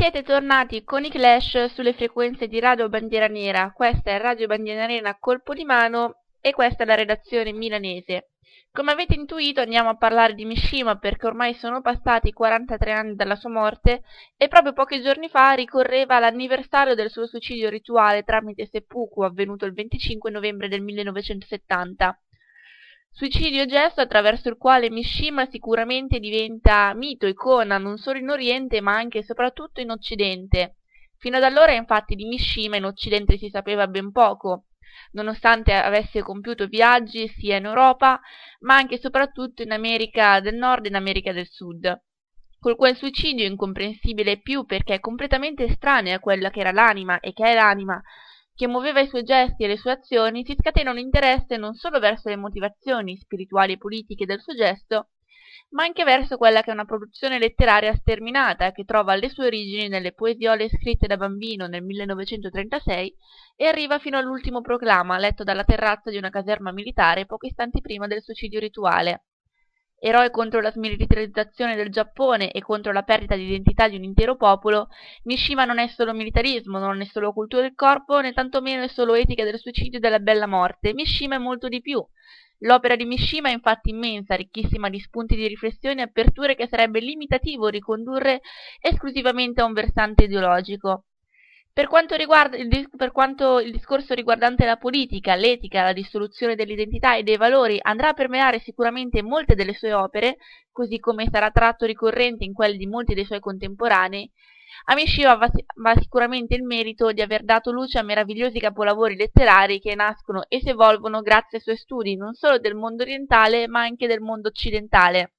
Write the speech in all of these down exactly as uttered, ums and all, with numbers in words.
Siete tornati con i Clash sulle frequenze di Radio Bandiera Nera. Questa è Radio Bandiera Nera a colpo di mano e questa è la redazione milanese. Come avete intuito andiamo a parlare di Mishima perché ormai sono passati quarantatré anni dalla sua morte e proprio pochi giorni fa ricorreva l'anniversario del suo suicidio rituale tramite seppuku avvenuto il venticinque novembre del millenovecentosettanta. Suicidio gesto attraverso il quale Mishima sicuramente diventa mito, icona, non solo in Oriente ma anche e soprattutto in Occidente. Fino ad allora infatti di Mishima in Occidente si sapeva ben poco, nonostante avesse compiuto viaggi sia in Europa ma anche e soprattutto in America del Nord e in America del Sud. Col quel suicidio incomprensibile più perché è completamente estranea a quella che era l'anima e che è l'anima che muoveva i suoi gesti e le sue azioni, si scatena un interesse non solo verso le motivazioni spirituali e politiche del suo gesto, ma anche verso quella che è una produzione letteraria sterminata che trova le sue origini nelle poesiole scritte da bambino nel millenovecentotrentasei e arriva fino all'ultimo proclama letto dalla terrazza di una caserma militare pochi istanti prima del suicidio rituale. Eroe contro la smilitarizzazione del Giappone e contro la perdita di identità di un intero popolo, Mishima non è solo militarismo, non è solo cultura del corpo, né tantomeno è solo etica del suicidio e della bella morte. Mishima è molto di più. L'opera di Mishima è infatti immensa, ricchissima di spunti di riflessione e aperture che sarebbe limitativo ricondurre esclusivamente a un versante ideologico. Per quanto riguarda il, dis- per quanto il discorso riguardante la politica, l'etica, la dissoluzione dell'identità e dei valori andrà a permeare sicuramente molte delle sue opere, così come sarà tratto ricorrente in quelli di molti dei suoi contemporanei, a Mishima va, va sicuramente il merito di aver dato luce a meravigliosi capolavori letterari che nascono e si evolvono grazie ai suoi studi non solo del mondo orientale ma anche del mondo occidentale.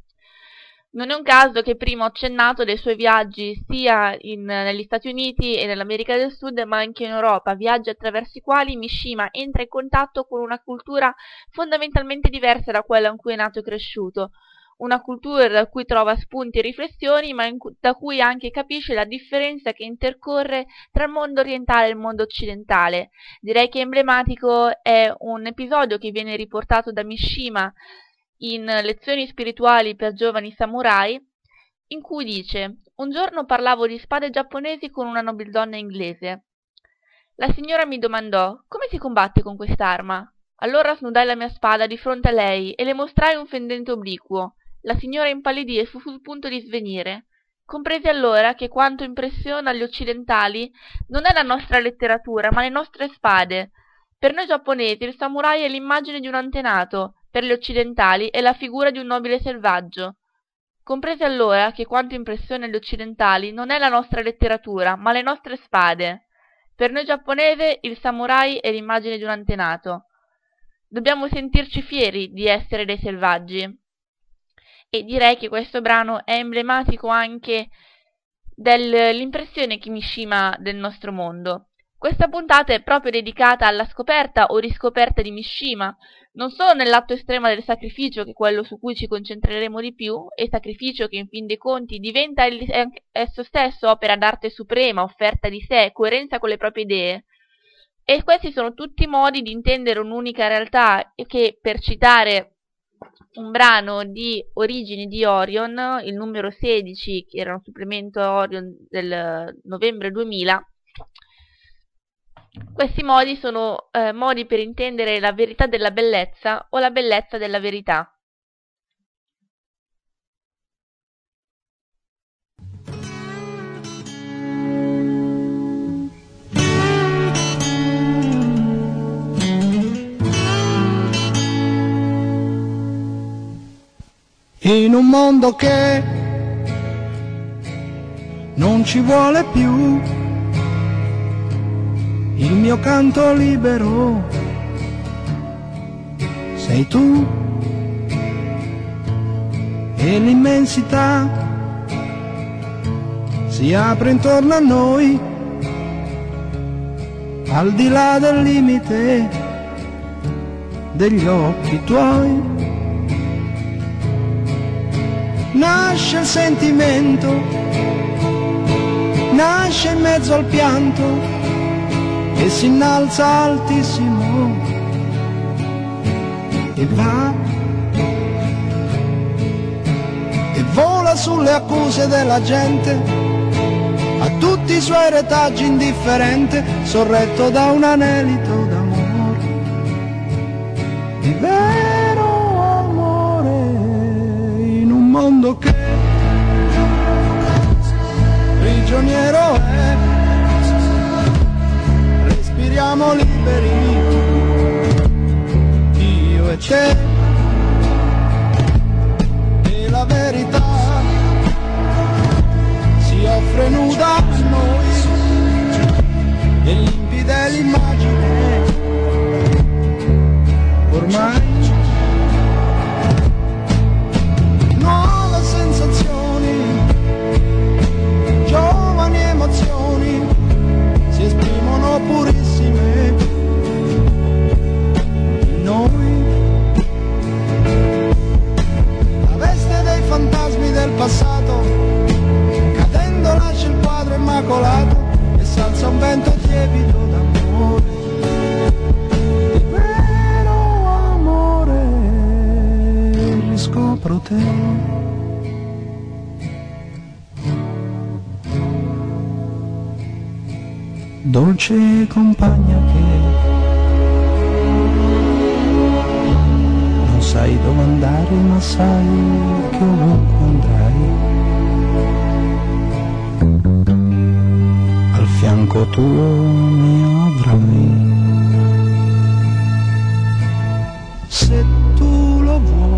Non è un caso che prima ho accennato dei suoi viaggi sia in, negli Stati Uniti e nell'America del Sud ma anche in Europa, viaggi attraverso i quali Mishima entra in contatto con una cultura fondamentalmente diversa da quella in cui è nato e cresciuto, una cultura da cui trova spunti e riflessioni ma cu- da cui anche capisce la differenza che intercorre tra il mondo orientale e il mondo occidentale. Direi che emblematico è un episodio che viene riportato da Mishima in Lezioni spirituali per giovani samurai, in cui dice: un giorno parlavo di spade giapponesi con una nobildonna inglese. La signora mi domandò: come si combatte con quest'arma? Allora snudai la mia spada di fronte a lei e le mostrai un fendente obliquo. La signora impallidì e fu sul punto di svenire. Compresi allora che quanto impressiona gli occidentali non è la nostra letteratura ma le nostre spade. Per noi giapponesi il samurai è l'immagine di un antenato, per gli occidentali è la figura di un nobile selvaggio. Comprese allora che quanto impressiona gli occidentali non è la nostra letteratura, ma le nostre spade. Per noi giapponesi il samurai è l'immagine di un antenato. Dobbiamo sentirci fieri di essere dei selvaggi. E direi che questo brano è emblematico anche dell'impressione che Mishima ha del nostro mondo. Questa puntata è proprio dedicata alla scoperta o riscoperta di Mishima, non solo nell'atto estremo del sacrificio, che è quello su cui ci concentreremo di più, e sacrificio che in fin dei conti diventa esso stesso opera d'arte suprema, offerta di sé, coerenza con le proprie idee. E questi sono tutti modi di intendere un'unica realtà che, per citare un brano di Origini di Orion, il numero sedici, che era un supplemento a Orion del novembre duemila, questi modi sono eh, modi per intendere la verità della bellezza o la bellezza della verità. In un mondo che non ci vuole più il mio canto libero, sei tu e l'immensità si apre intorno a noi, al di là del limite degli occhi tuoi. Nasce il sentimento, nasce in mezzo al pianto e si innalza altissimo e va e vola sulle accuse della gente a tutti i suoi retaggi indifferente, sorretto da un anelito d'amore, di vero amore, in un mondo che prigioniero è. Respiriamo liberi, io e te, e la verità si offre nuda a noi, e limpida è l'immagine, ormai nuove sensazioni, giovani emozioni si esprimono purissime in noi. La veste dei fantasmi del passato, cadendo lascia il quadro immacolato e s'alza un vento tiepido d'amore, di vero amore, riscopro te. Dolce compagna che non sai dove andare, ma sai che ovunque andrai, al fianco tuo mi avrai, se tu lo vuoi.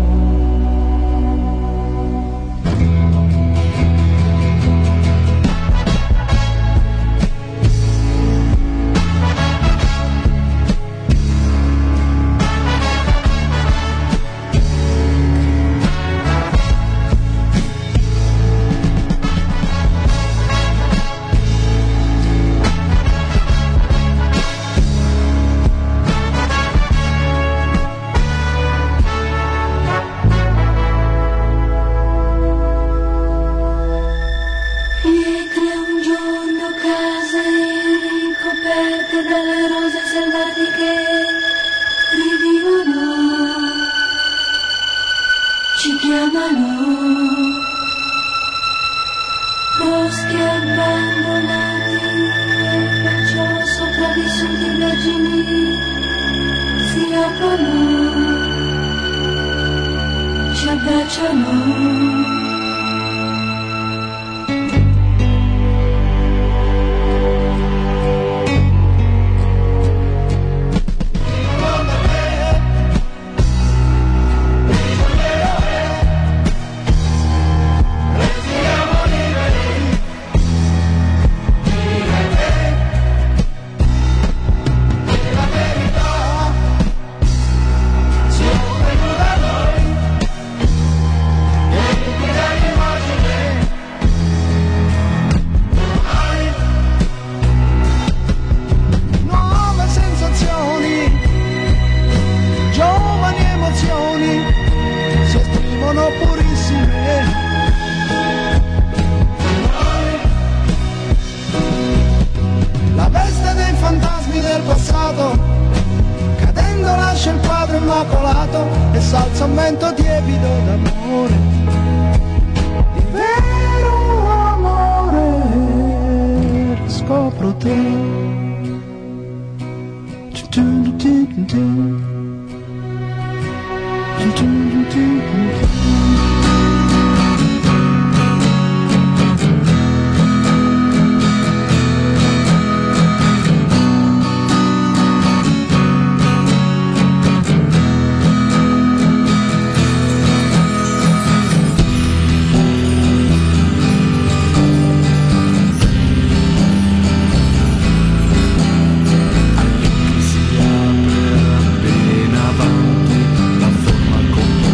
Appena avanti, la forma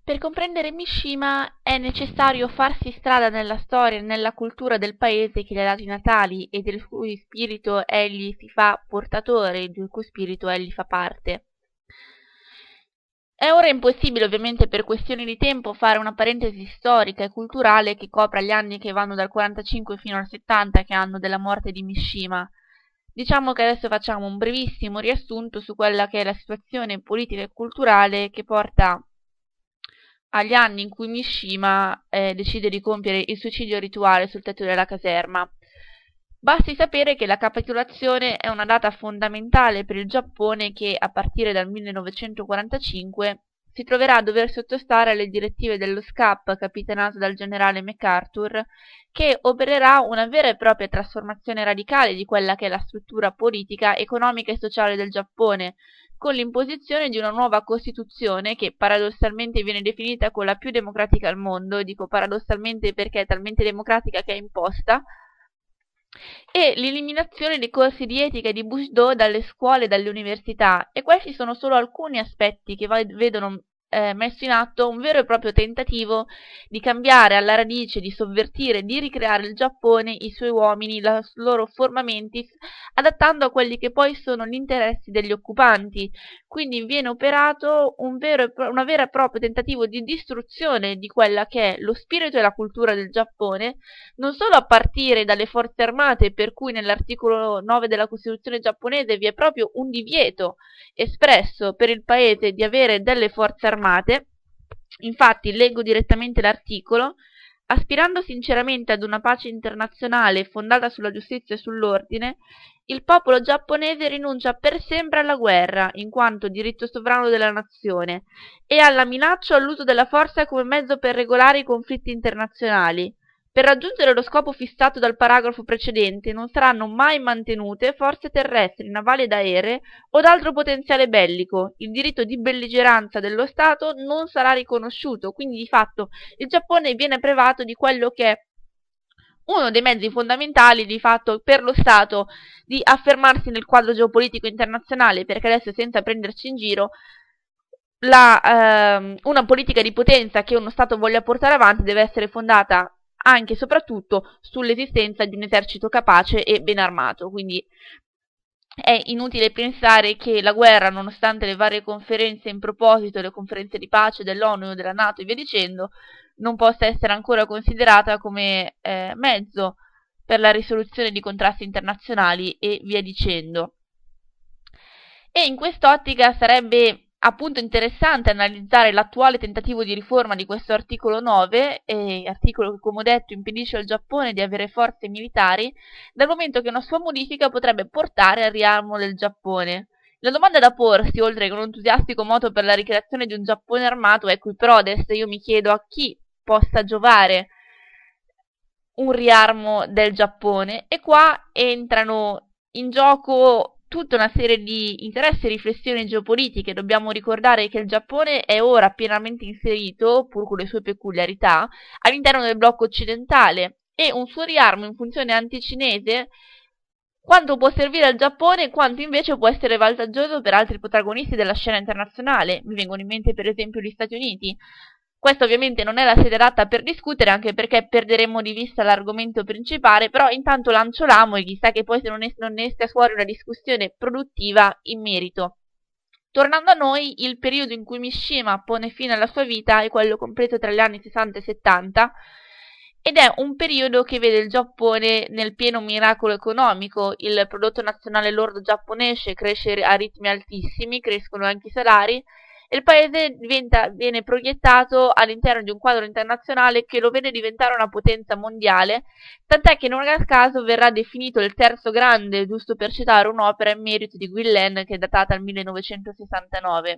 Per comprendere Mishima è necessario farsi strada nella storia e nella cultura del paese che gli ha dato i natali e del cui spirito egli si fa portatore, del cui spirito egli fa parte. È ora impossibile, ovviamente per questioni di tempo, fare una parentesi storica e culturale che copra gli anni che vanno dal quarantacinque fino al settanta, che è anno della morte di Mishima. Diciamo che adesso facciamo un brevissimo riassunto su quella che è la situazione politica e culturale che porta agli anni in cui Mishima eh, decide di compiere il suicidio rituale sul tetto della caserma. Basti sapere che la capitolazione è una data fondamentale per il Giappone che, a partire dal millenovecentoquarantacinque, si troverà a dover sottostare alle direttive dello S C A P capitanato dal generale MacArthur, che opererà una vera e propria trasformazione radicale di quella che è la struttura politica, economica e sociale del Giappone, con l'imposizione di una nuova Costituzione che paradossalmente viene definita quella più democratica al mondo, e dico paradossalmente perché è talmente democratica che è imposta, e l'eliminazione dei corsi di etica e di Bushido dalle scuole e dalle università, e questi sono solo alcuni aspetti che vedono eh, messo in atto un vero e proprio tentativo di cambiare alla radice, di sovvertire, di ricreare il Giappone, i suoi uomini, la loro forma mentis, adattando a quelli che poi sono gli interessi degli occupanti. Quindi viene operato un vero e pro- una vera e propria tentativo di distruzione di quella che è lo spirito e la cultura del Giappone, non solo a partire dalle forze armate, per cui nell'articolo nove della Costituzione giapponese vi è proprio un divieto espresso per il paese di avere delle forze armate. Infatti, leggo direttamente l'articolo: aspirando sinceramente ad una pace internazionale fondata sulla giustizia e sull'ordine, il popolo giapponese rinuncia per sempre alla guerra, in quanto diritto sovrano della nazione, e alla minaccia o all'uso della forza come mezzo per regolare i conflitti internazionali. Per raggiungere lo scopo fissato dal paragrafo precedente non saranno mai mantenute forze terrestri, navali ed aeree o d'altro potenziale bellico. Il diritto di belligeranza dello Stato non sarà riconosciuto, quindi di fatto il Giappone viene privato di quello che è uno dei mezzi fondamentali di fatto per lo Stato di affermarsi nel quadro geopolitico internazionale, perché adesso, senza prenderci in giro, la, ehm, una politica di potenza che uno Stato voglia portare avanti deve essere fondata anche e soprattutto sull'esistenza di un esercito capace e ben armato. Quindi è inutile pensare che la guerra, nonostante le varie conferenze in proposito, le conferenze di pace dell'ONU, della NATO e via dicendo, non possa essere ancora considerata come eh, mezzo per la risoluzione di contrasti internazionali e via dicendo. E in quest'ottica sarebbe appunto interessante analizzare l'attuale tentativo di riforma di questo articolo nove, eh, articolo che, come ho detto, impedisce al Giappone di avere forze militari, dal momento che una sua modifica potrebbe portare al riarmo del Giappone. La domanda da porsi, oltre che un entusiastico moto per la ricreazione di un Giappone armato, è qui prodest. Io mi chiedo a chi possa giovare un riarmo del Giappone, e qua entrano in gioco tutta una serie di interessi e riflessioni geopolitiche. Dobbiamo ricordare che il Giappone è ora pienamente inserito, pur con le sue peculiarità, all'interno del blocco occidentale, e un suo riarmo in funzione anticinese quanto può servire al Giappone e quanto invece può essere vantaggioso per altri protagonisti della scena internazionale. Mi vengono in mente per esempio gli Stati Uniti. Questa ovviamente non è la sede adatta per discutere, anche perché perderemmo di vista l'argomento principale, però intanto lancio l'amo e chissà che poi se non ne, non ne esca fuori una discussione produttiva in merito. Tornando a noi, il periodo in cui Mishima pone fine alla sua vita è quello compreso tra gli anni sessanta e settanta, ed è un periodo che vede il Giappone nel pieno miracolo economico. Il prodotto nazionale lordo giapponese cresce a ritmi altissimi, crescono anche i salari, e il paese diventa, viene proiettato all'interno di un quadro internazionale che lo vede diventare una potenza mondiale, tant'è che non a caso verrà definito il terzo grande, giusto per citare un'opera in merito di Guillain che è datata al millenovecentosessantanove.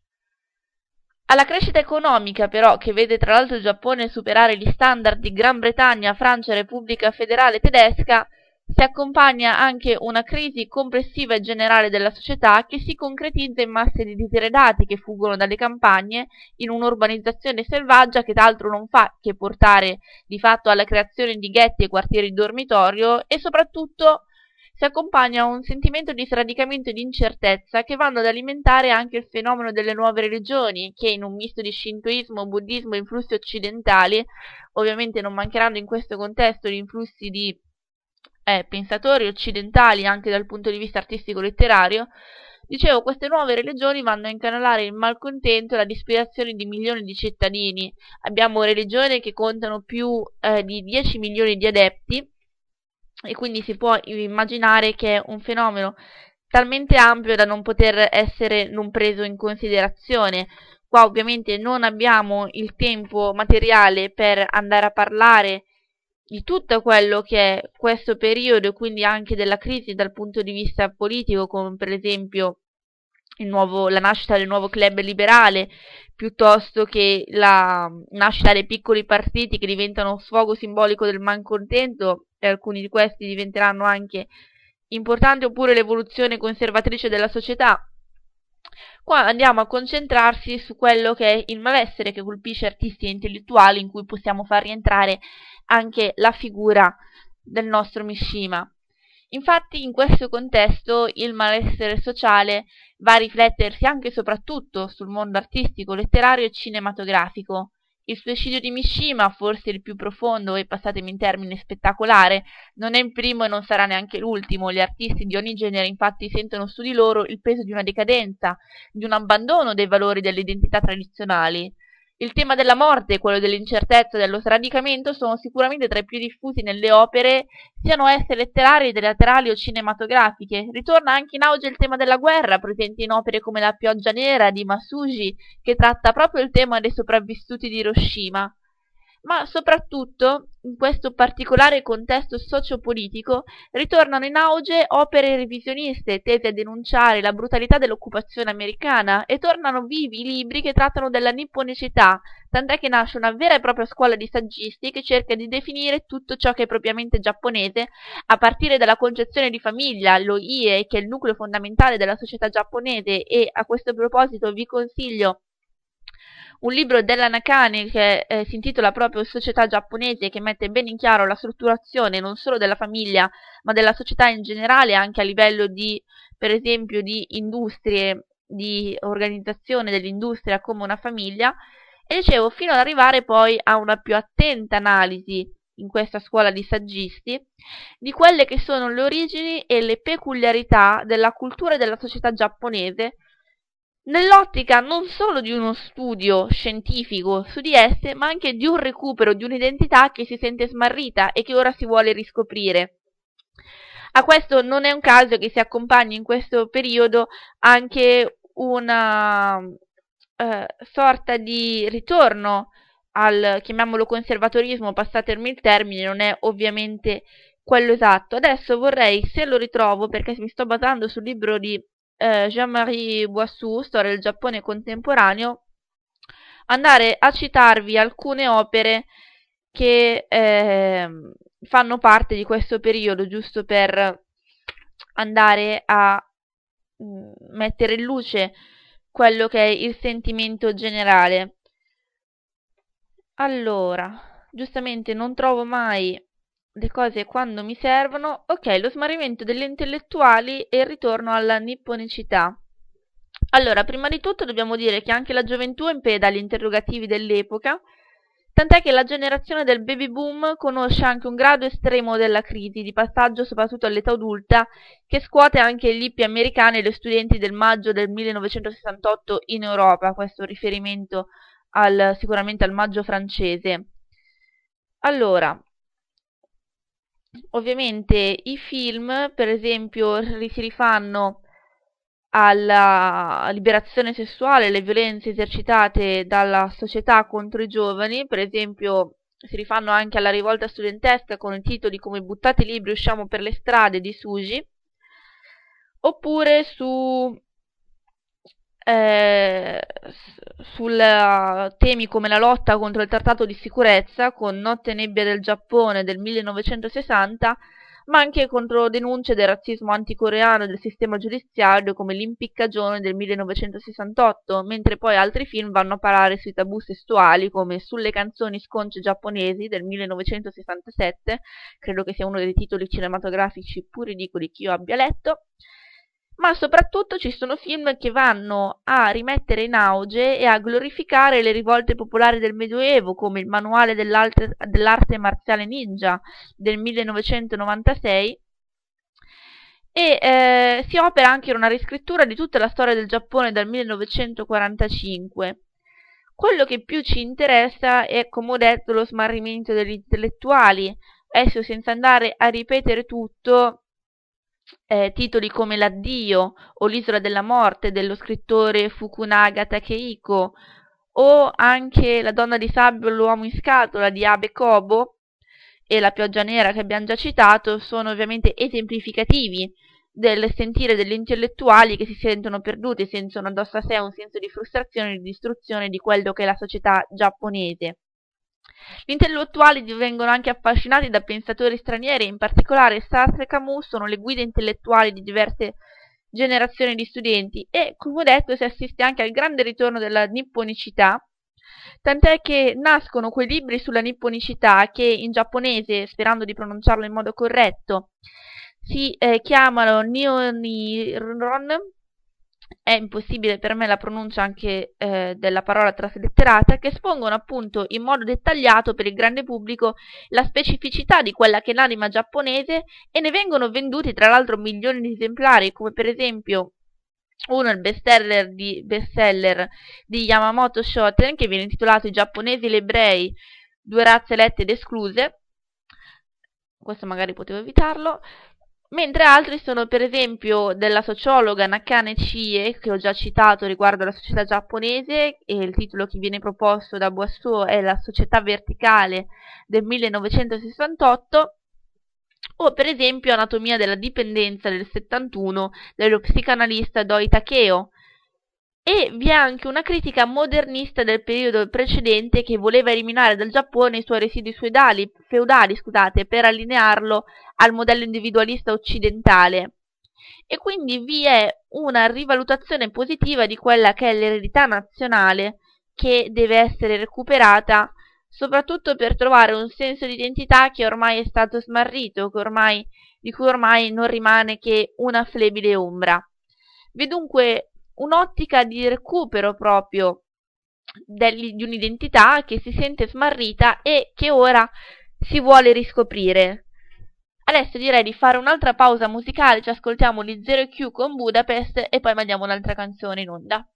Alla crescita economica, però, che vede tra l'altro il Giappone superare gli standard di Gran Bretagna, Francia e Repubblica Federale Tedesca, si accompagna anche una crisi complessiva e generale della società che si concretizza in masse di diseredati che fuggono dalle campagne, in un'urbanizzazione selvaggia che d'altro non fa che portare di fatto alla creazione di ghetti e quartieri di dormitorio, e soprattutto si accompagna a un sentimento di sradicamento e di incertezza che vanno ad alimentare anche il fenomeno delle nuove religioni, che in un misto di shintoismo, buddismo e influssi occidentali, ovviamente non mancheranno in questo contesto gli influssi di eh, pensatori occidentali anche dal punto di vista artistico-letterario. Dicevo, queste nuove religioni vanno a incanalare il malcontento e la disperazione di milioni di cittadini. Abbiamo religioni che contano più eh, di dieci milioni di adepti, e quindi si può immaginare che è un fenomeno talmente ampio da non poter essere non preso in considerazione. Qua ovviamente non abbiamo il tempo materiale per andare a parlare di tutto quello che è questo periodo, e quindi anche della crisi dal punto di vista politico, come per esempio il nuovo, la nascita del nuovo club liberale, piuttosto che la nascita dei piccoli partiti che diventano sfogo simbolico del malcontento, e alcuni di questi diventeranno anche importanti, oppure l'evoluzione conservatrice della società. Qua andiamo a concentrarsi su quello che è il malessere che colpisce artisti e intellettuali, in cui possiamo far rientrare anche la figura del nostro Mishima. Infatti in questo contesto il malessere sociale va a riflettersi anche e soprattutto sul mondo artistico, letterario e cinematografico. Il suicidio di Mishima, forse il più profondo e, passatemi in termine, spettacolare, non è il primo e non sarà neanche l'ultimo. Gli artisti di ogni genere infatti sentono su di loro il peso di una decadenza, di un abbandono dei valori delle identità tradizionali. Il tema della morte, quello dell'incertezza e dello sradicamento sono sicuramente tra i più diffusi nelle opere, siano esse letterarie, teatrali o cinematografiche. Ritorna anche in auge il tema della guerra, presente in opere come La pioggia nera di Masuji, che tratta proprio il tema dei sopravvissuti di Hiroshima. Ma soprattutto, in questo particolare contesto sociopolitico, ritornano in auge opere revisioniste tese a denunciare la brutalità dell'occupazione americana, e tornano vivi i libri che trattano della nipponicità, tant'è che nasce una vera e propria scuola di saggisti che cerca di definire tutto ciò che è propriamente giapponese, a partire dalla concezione di famiglia, lo ie, che è il nucleo fondamentale della società giapponese. E a questo proposito vi consiglio un libro della Nakane che eh, si intitola proprio Società giapponese, che mette bene in chiaro la strutturazione non solo della famiglia ma della società in generale, anche a livello di, per esempio, di industrie, di organizzazione dell'industria come una famiglia. E dicevo, fino ad arrivare poi a una più attenta analisi in questa scuola di saggisti di quelle che sono le origini e le peculiarità della cultura e della società giapponese, nell'ottica non solo di uno studio scientifico su di esse, ma anche di un recupero di un'identità che si sente smarrita e che ora si vuole riscoprire. A questo non è un caso che si accompagni in questo periodo anche una eh, sorta di ritorno al, chiamiamolo, conservatorismo, passatemi il termine, non è ovviamente quello esatto. Adesso vorrei, se lo ritrovo, perché mi sto basando sul libro di eh, Jean-Marie Boissou, Storia del Giappone contemporaneo, andare a citarvi alcune opere che eh, fanno parte di questo periodo, giusto per andare a mh, mettere in luce quello che è il sentimento generale. Allora, giustamente non trovo mai le cose quando mi servono. Ok, lo smarrimento degli intellettuali e il ritorno alla nipponicità. Allora, prima di tutto dobbiamo dire che anche la gioventù impeda gli interrogativi dell'epoca, tant'è che la generazione del baby boom conosce anche un grado estremo della crisi, di passaggio soprattutto all'età adulta, che scuote anche gli hippie americani e gli studenti del maggio del millenovecentosessantotto in Europa, questo riferimento al, sicuramente al maggio francese. Allora, ovviamente i film, per esempio, si rifanno alla liberazione sessuale, le violenze esercitate dalla società contro i giovani, per esempio si rifanno anche alla rivolta studentesca con i titoli come Buttate i libri, usciamo per le strade di Suji, oppure su eh, sul temi come la lotta contro il trattato di sicurezza con Notte e nebbia del Giappone del millenovecentosessanta, ma anche contro denunce del razzismo anticoreano e del sistema giudiziario come L'impiccagione del millenovecentosessantotto, mentre poi altri film vanno a parare sui tabù sessuali come Sulle canzoni sconce giapponesi del millenovecentosessantasette, credo che sia uno dei titoli cinematografici più ridicoli che io abbia letto. Ma soprattutto ci sono film che vanno a rimettere in auge e a glorificare le rivolte popolari del Medioevo, come il Manuale dell'arte, dell'arte marziale ninja del millenovecentonovantasei, e eh, si opera anche una riscrittura di tutta la storia del Giappone dal millenovecentoquarantacinque. Quello che più ci interessa è, come ho detto, lo smarrimento degli intellettuali. Adesso, senza andare a ripetere tutto, Eh, titoli come L'addio o L'isola della morte dello scrittore Fukunaga Takehiko, o anche La donna di sabbia o l'uomo in scatola di Abe Kobo e La pioggia nera che abbiamo già citato, sono ovviamente esemplificativi del sentire degli intellettuali che si sentono perduti, sentono addosso a sé un senso di frustrazione e di distruzione di quello che è la società giapponese. Gli intellettuali divengono anche affascinati da pensatori stranieri, in particolare Sartre e Camus sono le guide intellettuali di diverse generazioni di studenti e, come ho detto, si assiste anche al grande ritorno della nipponicità, tant'è che nascono quei libri sulla nipponicità che in giapponese, sperando di pronunciarlo in modo corretto, si eh, chiamano Nihoniron. È impossibile per me la pronuncia anche eh, della parola trasletterata, che espongono appunto in modo dettagliato per il grande pubblico la specificità di quella che è l'anima giapponese, e ne vengono venduti tra l'altro milioni di esemplari, come per esempio uno, il bestseller di, bestseller di Yamamoto Shoten, che viene intitolato I giapponesi e gli ebrei, due razze elette ed escluse. Questo magari potevo evitarlo. Mentre altri sono per esempio della sociologa Nakane Chie, che ho già citato riguardo alla società giapponese, e il titolo che viene proposto da Boisseau è La società verticale del millenovecentosessantotto, o per esempio Anatomia della dipendenza del settantuno dello psicanalista Doi Takeo. E vi è anche una critica modernista del periodo precedente che voleva eliminare dal Giappone i suoi residui feudali, feudali scusate, per allinearlo al modello individualista occidentale. E quindi vi è una rivalutazione positiva di quella che è l'eredità nazionale, che deve essere recuperata soprattutto per trovare un senso di identità che ormai è stato smarrito, che ormai, di cui ormai non rimane che una flebile ombra. Vi è dunque un'ottica di recupero proprio degli, di un'identità che si sente smarrita e che ora si vuole riscoprire. Adesso direi di fare un'altra pausa musicale, ci ascoltiamo gli Zero Q con Budapest e poi mandiamo un'altra canzone in onda.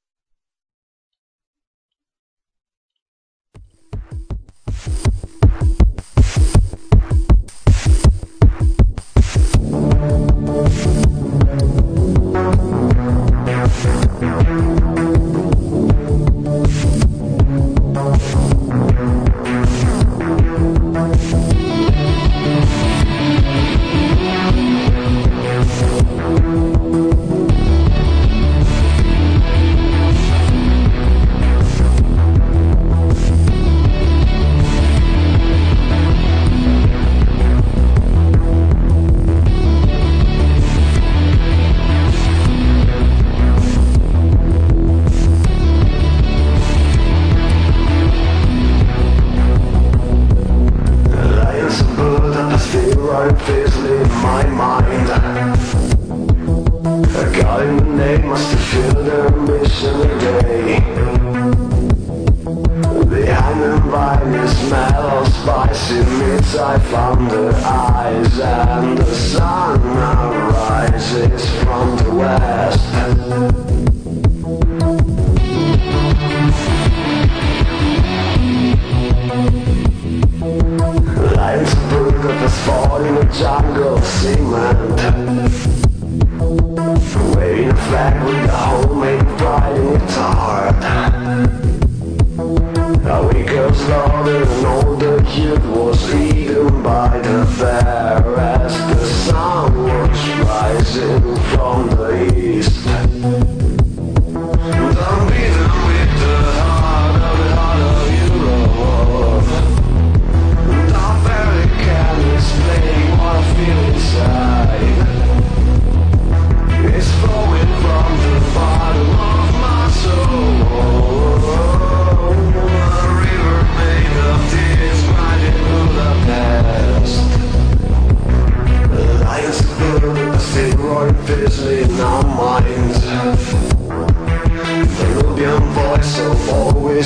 Inside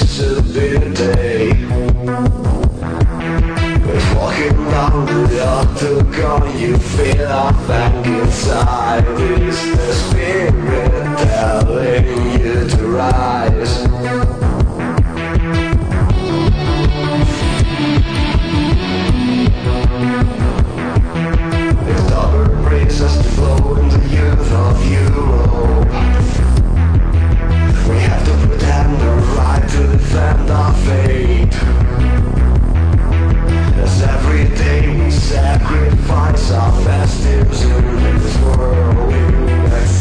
possibility. It's walking down the octagon, you feel a bang inside. Is the spirit telling you to rise? It's double races to flow in the youth of Europe. We have to pretend the right to defend our fate. As every day we sacrifice our festives in this world.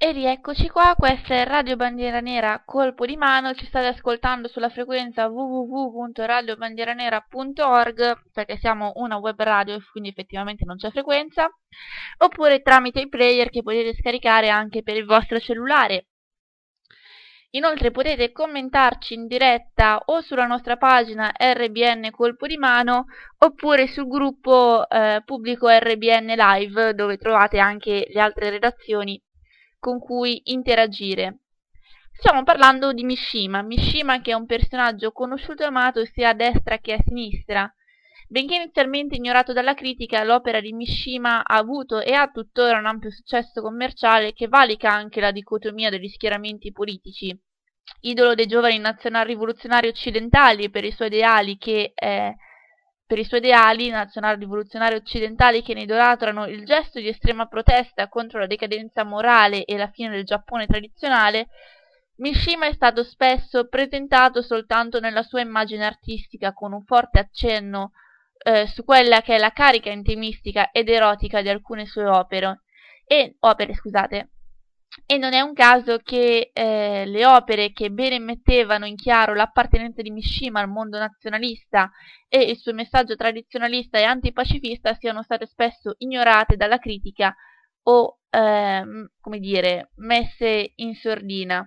E rieccoci qua, questa è Radio Bandiera Nera Colpo di Mano, ci state ascoltando sulla frequenza w w w punto radio bandiera nera punto org, perché siamo una web radio e quindi effettivamente non c'è frequenza, oppure tramite i player che potete scaricare anche per il vostro cellulare. Inoltre potete commentarci in diretta o sulla nostra pagina R B N Colpo di Mano oppure sul gruppo eh, pubblico R B N Live, dove trovate anche le altre redazioni con cui interagire. Stiamo parlando di Mishima, Mishima che è un personaggio conosciuto e amato sia a destra che a sinistra. Benché inizialmente ignorato dalla critica, l'opera di Mishima ha avuto e ha tuttora un ampio successo commerciale che valica anche la dicotomia degli schieramenti politici. Idolo dei giovani nazional-rivoluzionari occidentali per i suoi ideali che eh, per i suoi ideali nazional-rivoluzionari occidentali che ne idolatrano il gesto di estrema protesta contro la decadenza morale e la fine del Giappone tradizionale, Mishima è stato spesso presentato soltanto nella sua immagine artistica, con un forte accenno eh, su quella che è la carica intimistica ed erotica di alcune sue opere, e, opere, scusate, e non è un caso che eh, le opere che bene mettevano in chiaro l'appartenenza di Mishima al mondo nazionalista e il suo messaggio tradizionalista e antipacifista siano state spesso ignorate dalla critica o, ehm, come dire, messe in sordina.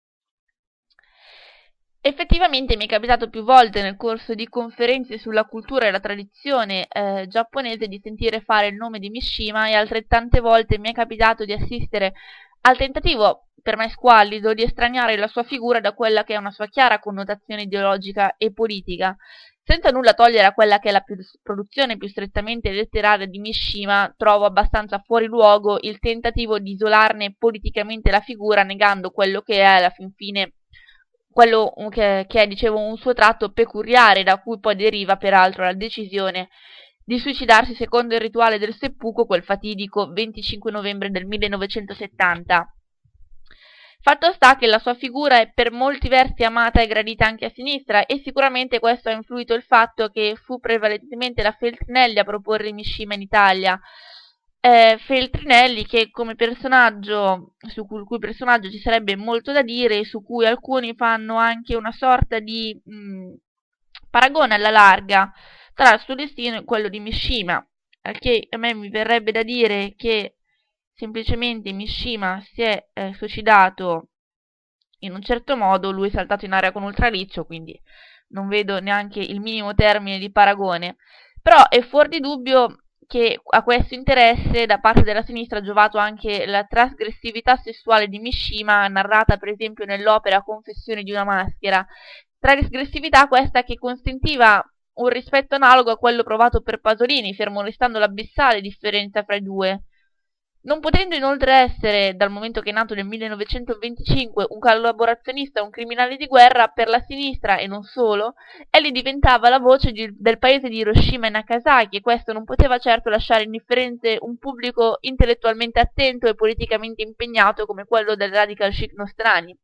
Effettivamente mi è capitato più volte nel corso di conferenze sulla cultura e la tradizione eh, giapponese di sentire fare il nome di Mishima, e altrettante volte mi è capitato di assistere al tentativo, per me squallido, di estraniare la sua figura da quella che è una sua chiara connotazione ideologica e politica. Senza nulla togliere a quella che è la più, produzione più strettamente letteraria di Mishima, trovo abbastanza fuori luogo il tentativo di isolarne politicamente la figura, negando quello che è alla fin fine quello che, che è, dicevo, un suo tratto peculiare, da cui poi deriva peraltro la decisione di suicidarsi secondo il rituale del seppuku quel fatidico venticinque novembre del millenovecentosettanta. Fatto sta che la sua figura è per molti versi amata e gradita anche a sinistra, e sicuramente questo ha influito il fatto che fu prevalentemente la Feltrinelli a proporre Mishima in Italia. Eh, Feltrinelli che come personaggio, su cui, cui personaggio ci sarebbe molto da dire, e su cui alcuni fanno anche una sorta di mh, paragone alla larga tra il suo destino e quello di Mishima, al che a me mi verrebbe da dire che semplicemente Mishima si è eh, suicidato in un certo modo, lui è saltato in aria con ultraliccio, quindi non vedo neanche il minimo termine di paragone. Però è fuori di dubbio che a questo interesse da parte della sinistra ha giovato anche la trasgressività sessuale di Mishima, narrata per esempio nell'opera Confessioni di una maschera, trasgressività questa che consentiva un rispetto analogo a quello provato per Pasolini, fermo restando l'abissale differenza fra i due. Non potendo inoltre essere, dal momento che è nato nel millenovecentoventicinque, un collaborazionista o un criminale di guerra, per la sinistra e non solo, egli diventava la voce di, del paese di Hiroshima e Nagasaki, e questo non poteva certo lasciare indifferente un pubblico intellettualmente attento e politicamente impegnato come quello del radical chic nostrani.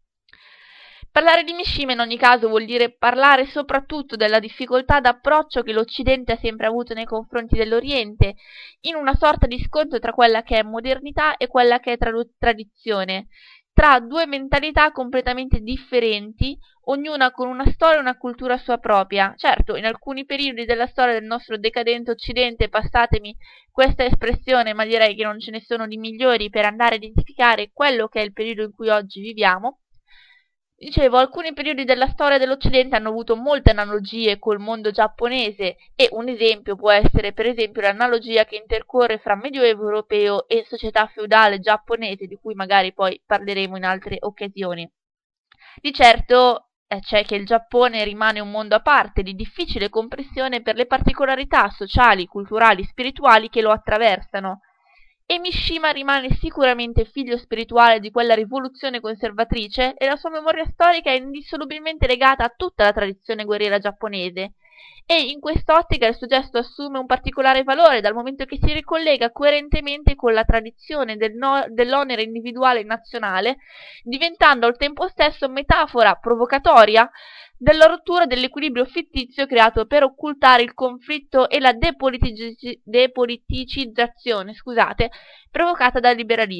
Parlare di Mishima in ogni caso vuol dire parlare soprattutto della difficoltà d'approccio che l'Occidente ha sempre avuto nei confronti dell'Oriente, in una sorta di scontro tra quella che è modernità e quella che è trad- tradizione, tra due mentalità completamente differenti, ognuna con una storia e una cultura sua propria. Certo, in alcuni periodi della storia del nostro decadente Occidente, passatemi questa espressione, ma direi che non ce ne sono di migliori per andare a identificare quello che è il periodo in cui oggi viviamo. Dicevo, alcuni periodi della storia dell'Occidente hanno avuto molte analogie col mondo giapponese, e un esempio può essere per esempio l'analogia che intercorre fra Medioevo europeo e società feudale giapponese, di cui magari poi parleremo in altre occasioni. Di certo eh, c'è che il Giappone rimane un mondo a parte, di difficile comprensione per le particolarità sociali, culturali, spirituali che lo attraversano. E Mishima rimane sicuramente figlio spirituale di quella rivoluzione conservatrice, e la sua memoria storica è indissolubilmente legata a tutta la tradizione guerriera giapponese. E in quest'ottica il suo gesto assume un particolare valore, dal momento che si ricollega coerentemente con la tradizione del no- dell'onere individuale e nazionale, diventando al tempo stesso metafora provocatoria della rottura dell'equilibrio fittizio creato per occultare il conflitto e la depolitici- depoliticizzazione, scusate, provocata dal liberalismo.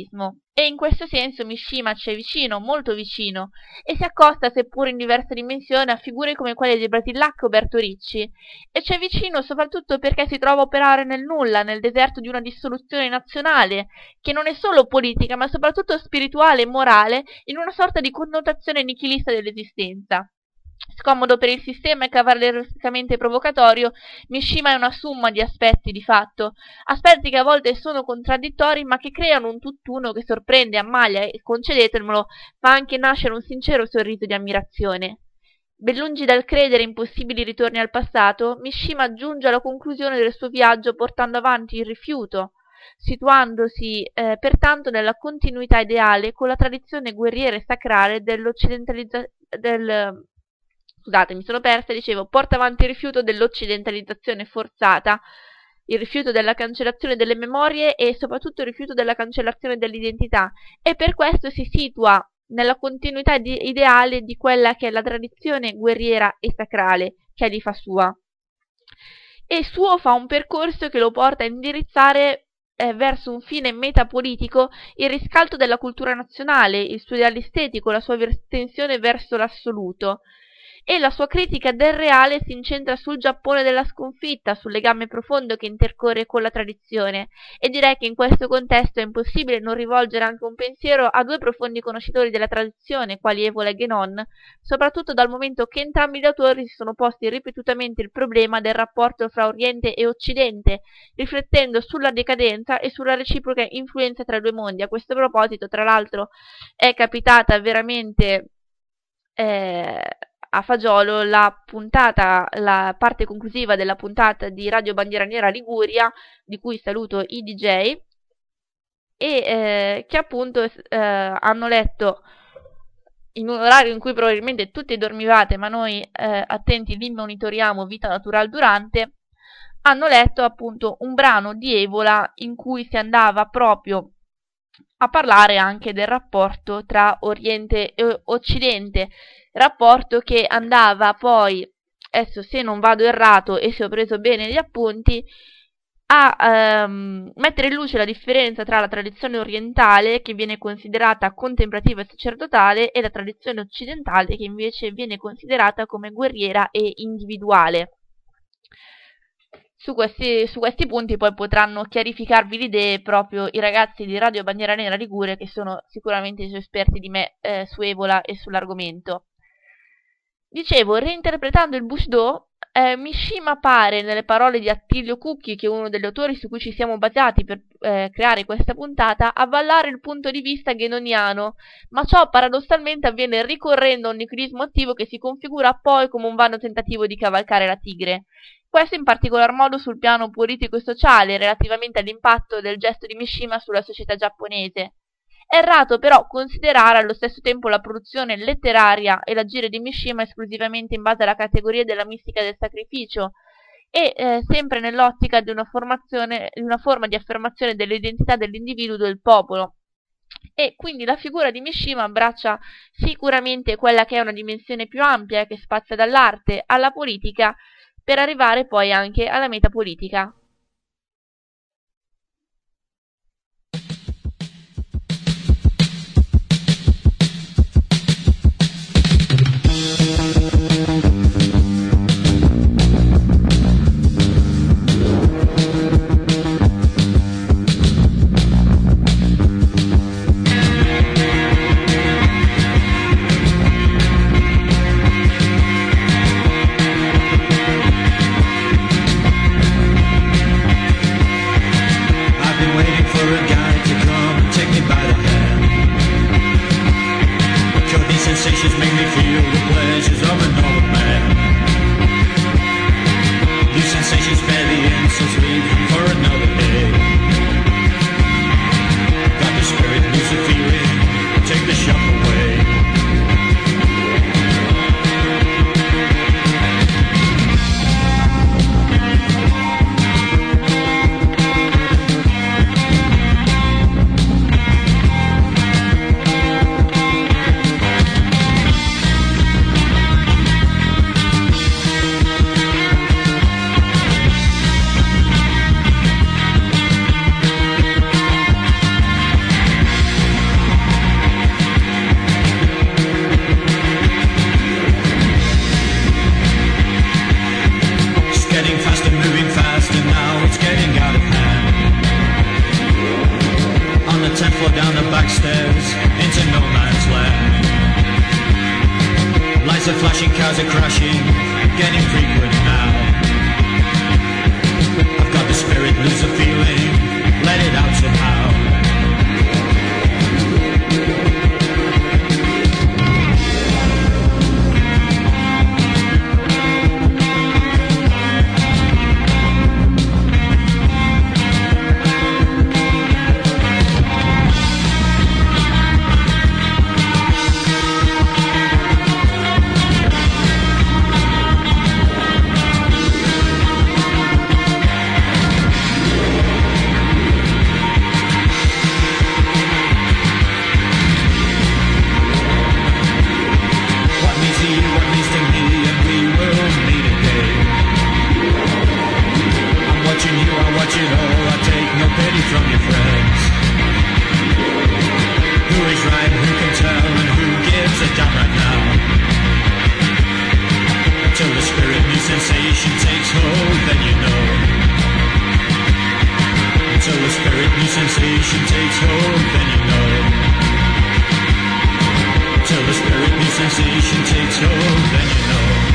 e in questo senso Mishima ci è vicino, molto vicino, e si accosta, seppur in diversa dimensione, a figure come quelle di Bratillacco o Bertoricci, e ci è vicino soprattutto perché si trova a operare nel nulla, nel deserto di una dissoluzione nazionale, che non è solo politica, ma soprattutto spirituale e morale, in una sorta di connotazione nichilista dell'esistenza. Scomodo per il sistema e cavallerescamente provocatorio, Mishima è una summa di aspetti di fatto, aspetti che a volte sono contraddittori ma che creano un tutt'uno che sorprende, ammaglia e, concedetemelo, fa anche nascere un sincero sorriso di ammirazione. Ben lungi dal credere in possibili ritorni al passato, Mishima giunge alla conclusione del suo viaggio portando avanti il rifiuto, situandosi eh, pertanto nella continuità ideale con la tradizione guerriera e sacrale dell'occidentalizzazione del Scusate, mi sono persa, dicevo, porta avanti il rifiuto dell'occidentalizzazione forzata, il rifiuto della cancellazione delle memorie e soprattutto il rifiuto della cancellazione dell'identità, e per questo si situa nella continuità di, ideale di quella che è la tradizione guerriera e sacrale, che è di fa sua. E suo fa un percorso che lo porta a indirizzare eh, verso un fine metapolitico il riscaldo della cultura nazionale, il suo ideale estetico, la sua tensione verso l'assoluto. E la sua critica del reale si incentra sul Giappone della sconfitta, sul legame profondo che intercorre con la tradizione, e direi che in questo contesto è impossibile non rivolgere anche un pensiero a due profondi conoscitori della tradizione, quali Evola e Guénon, soprattutto dal momento che entrambi gli autori si sono posti ripetutamente il problema del rapporto fra Oriente e Occidente, riflettendo sulla decadenza e sulla reciproca influenza tra i due mondi. A questo proposito, tra l'altro, è capitata veramente eh, a fagiolo la puntata, la parte conclusiva della puntata di Radio Bandiera Nera Liguria, di cui saluto i D J, e eh, che appunto eh, hanno letto in un orario in cui probabilmente tutti dormivate, ma noi eh, attenti li monitoriamo vita natural durante, hanno letto appunto un brano di Evola in cui si andava proprio a parlare anche del rapporto tra Oriente e Occidente, rapporto che andava poi, adesso se non vado errato e se ho preso bene gli appunti, a ehm, mettere in luce la differenza tra la tradizione orientale, che viene considerata contemplativa e sacerdotale, e la tradizione occidentale, che invece viene considerata come guerriera e individuale. Su questi, su questi punti poi potranno chiarificarvi le idee proprio i ragazzi di Radio Bandiera Nera Liguria, che sono sicuramente più esperti di me eh, su Evola e sull'argomento. Dicevo, reinterpretando il Bushido, eh, Mishima pare, nelle parole di Attilio Cucchi, che è uno degli autori su cui ci siamo basati per eh, creare questa puntata, avvallare il punto di vista guénoniano, ma ciò paradossalmente avviene ricorrendo a un nichilismo attivo che si configura poi come un vano tentativo di cavalcare la tigre. Questo in particolar modo sul piano politico e sociale, relativamente all'impatto del gesto di Mishima sulla società giapponese. È errato però considerare allo stesso tempo la produzione letteraria e l'agire di Mishima esclusivamente in base alla categoria della mistica del sacrificio, e eh, sempre nell'ottica di una, formazione, di una forma di affermazione dell'identità dell'individuo e del popolo. E quindi la figura di Mishima abbraccia sicuramente quella che è una dimensione più ampia, che spazia dall'arte alla politica, per arrivare poi anche alla metapolitica. flashing cars are crashing, getting frequent now. I've got the spirit, lose the feeling, let it out somehow. From your friends, who is right, who can tell, and who gives a damn right now? Till the spirit new sensation takes hold, then you know. Till the spirit new sensation takes hold, then you know. Till the spirit new sensation takes hold, then you know.